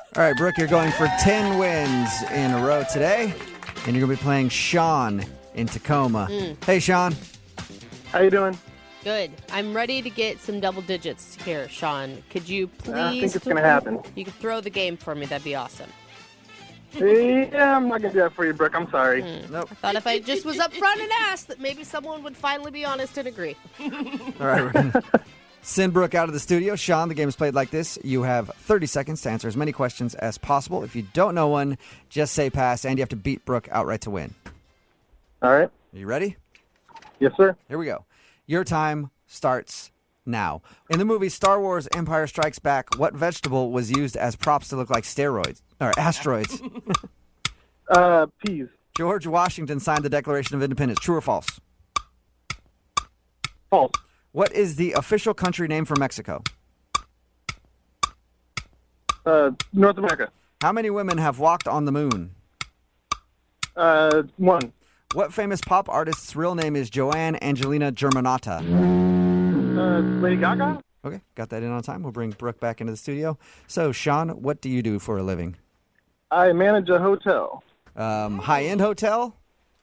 All right, Brooke, you're going for 10 wins in a row today, and you're going to be playing Sean in Tacoma. Hey, Sean. How you doing? Good. I'm ready to get some double digits here, Sean. Could you please? I think it's going to happen. You could throw the game for me. That'd be awesome. Yeah, I'm not going to do that for you, Brooke. I'm sorry. Nope. I thought if I just was up front and asked, that maybe someone would finally be honest and agree. All right, we're going to send Brooke out of the studio. Sean, the game is played like this. You have 30 seconds to answer as many questions as possible. If you don't know one, just say pass, and you have to beat Brooke outright to win. All right. Are you ready? Yes, sir. Here we go. Your time starts now. In the movie Star Wars Empire Strikes Back, what vegetable was used as props to look like steroids or asteroids? Peas. George Washington signed the Declaration of Independence. True or false? False. What is the official country name for Mexico? North America. How many women have walked on the moon? 1. What famous pop artist's real name is Joanne Angelina Germanotta? Lady Gaga? Okay, got that in on time. We'll bring Brooke back into the studio. So, Sean, what do you do for a living? I manage a hotel. High-end hotel?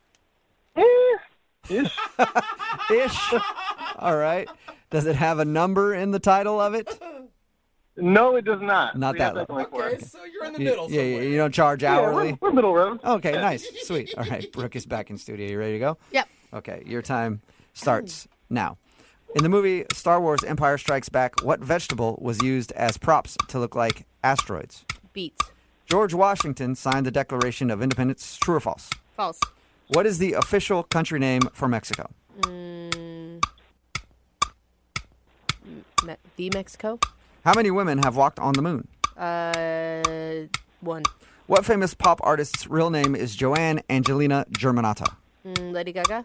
Ish. Ish. All right. Does it have a number in the title of it? No, it does not. Not We that have low. going for it. so you're in the middle Yeah, somewhere. you don't charge hourly? Yeah, we're middle road. Okay, nice. Sweet. All right, Brooke is back in studio. You ready to go? Yep. Okay, your time starts now. In the movie Star Wars Empire Strikes Back, what vegetable was used as props to look like asteroids? Beets. George Washington signed the Declaration of Independence. True or false? False. What is the official country name for Mexico? The Mexico. How many women have walked on the moon? 1. What famous pop artist's real name is Joanne Angelina Germanotta? Lady Gaga.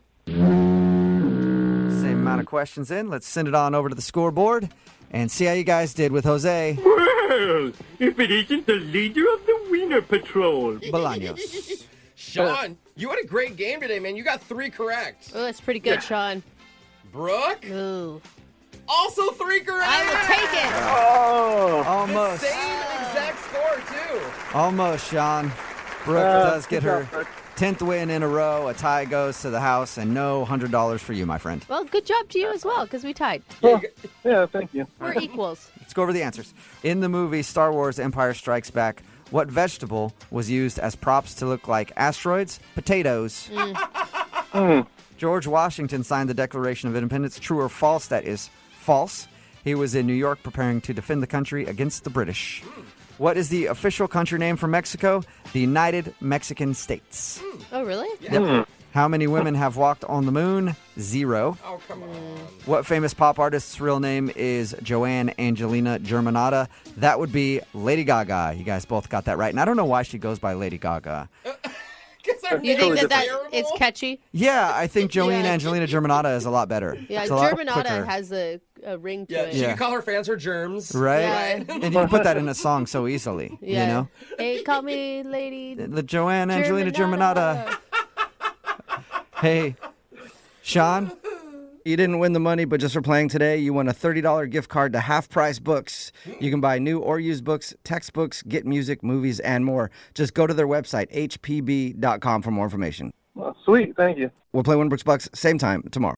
Same amount of questions in. Let's send it on over to the scoreboard and see how you guys did with Jose Well, if it isn't the leader of the Wiener Patrol. Bolaños. Sean, you had a great game today, man. You got 3 correct. Oh, that's pretty good, Sean. Brooke, Ooh. also 3 correct. I will take it. Oh. Almost. Same exact score, too. Almost, Sean. Brooke does get good her job, Brooke. 10th win in a row. A tie goes to the house, and no $100 for you, my friend. Well, good job to you as well, because we tied. Yeah, thank you. We're equals. Let's go over the answers. In the movie Star Wars Empire Strikes Back, what vegetable was used as props to look like asteroids? Potatoes. George Washington signed the Declaration of Independence. True or false? That is false. He was in New York preparing to defend the country against the British. What is the official country name for Mexico? The United Mexican States. Oh, really? Yep. How many women have walked on the moon? 0. Oh, come on. What famous pop artist's real name is Joanne Angelina Germanotta? That would be Lady Gaga. You guys both got that right. And I don't know why she goes by Lady Gaga. You think that terrible? it's catchy? Yeah, I think Joanne Yeah. Angelina Germanotta is a lot better. Yeah, It's a lot Germanotta quicker. has a ring to Yeah, it. she Yeah. can call her fans her germs. Right? Yeah. And you can put that in a song so easily, Yeah. you know? Hey, call me Lady The Joanne Angelina Germanotta. Hey, Sean, you didn't win the money, but just for playing today, you won a $30 gift card to Half Price Books. You can buy new or used books, textbooks, get music, movies, and more. Just go to their website, hpb.com, for more information. Well, sweet. Thank you. We'll play Winbrook's Bucks same time tomorrow.